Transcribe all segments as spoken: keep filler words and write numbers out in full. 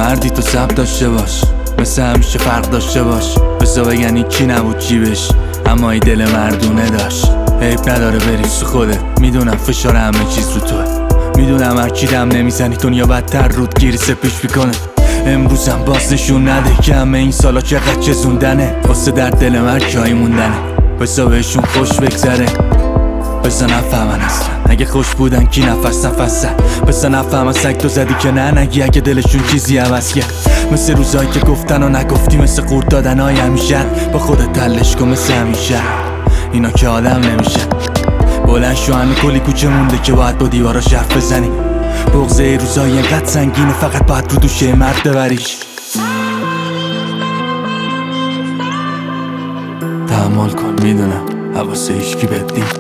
مردی تو صبر داشته باش، مثل همیشه فرق داشته باش. بزا بگن این کی نبود جیبش، اما ای دل مردونه داشت. عیب نداره بری سو خوده، میدونم فشار همه چیز رو توه، میدونم هر کی دم نمیزنی دنیا بدتر رود گیری سپیش میکنه. امروزم باز نشون نده که همه این سالا چقدر چزوندنه، واسه در دل مرد جایی موندنه. بزا بهشون خوش بگذره، بزا نفهمن اصلا اگه خوش بودن کی نفس نفسه. بزا نفهمن سگ تو زدی که نه نگی اگه دلشون چیزی عوض کرد. مثل روزایی که گفتن و نگفتی، مثل قورت دادن های همیشه. با خودت تلش کن مثل همیشه، اینا که آدم نمیشه. بلند شو همه کلی کوچه مونده که باید با دیواراش حرف بزنی. بغضه روزایی انقدر سنگینه فقط باید رو دوشه مرد ببریش. تحمل کن میدونم حواسه هیچکی بهت نی،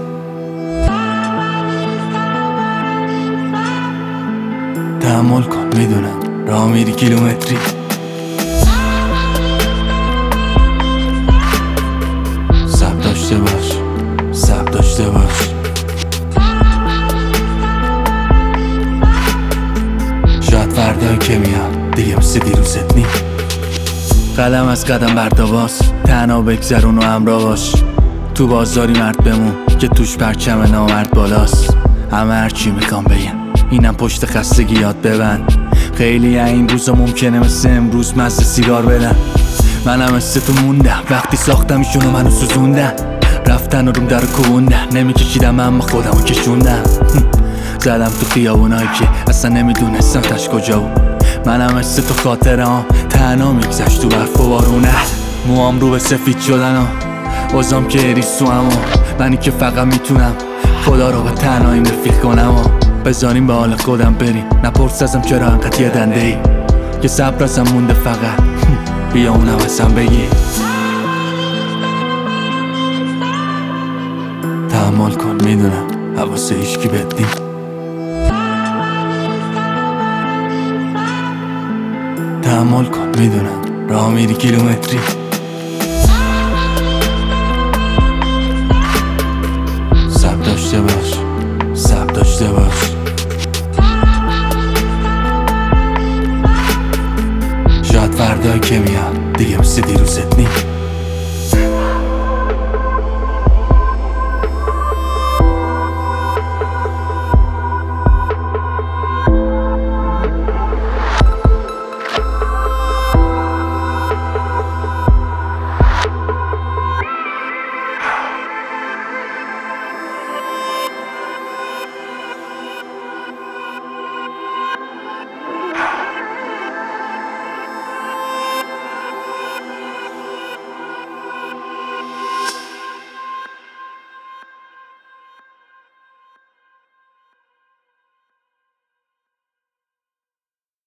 تحمل کن میدونم راه میری کیلومتری. صبر داشته باش، صبر داشته باش. شاید فردایی که میاد دیگه مثل دیروزت نی. قلم از قدم برداباس، تنها بگذرون و همراه باش. تو بازاری مرد بمون که توش پرچم نامرد بالاست. همه هرچی میخوام بگم اینم پشت خستگی یاد ببند. خیلی این روزا ممکنه مثل امروز مزه سیگار بدن. منم مثل تو موندم وقتی ساختم ایشونو منو سوزوندن. رفتن و روم در کوبوندن، نمیکشیدم اما خودمو کشوندم. زدم تو خیابونایی که اصلا نمیدونستم تش کجا بود. منم مثل تو خاطره ها تنها میگذشت تو برف و بارونه. موام رو به سفید شدن و وزام که اریسو، اما منی که فقط میتونم خدا رو به تنهاییم رفیق کنم. و بذاریم به حال خودم بریم، نپرس ازم چرا انقدر یه دنده ای که صبر ازم مونده فقط بیا اونم ازم بگی. تحمل کن میدونم حواسه هیچکی بهت نی، تحمل کن میدونم راه میری کیلومتری. صبر داشته باش، صبر داشته باش. شاید فردایی که میاد دیگه مثل دیروزت نی.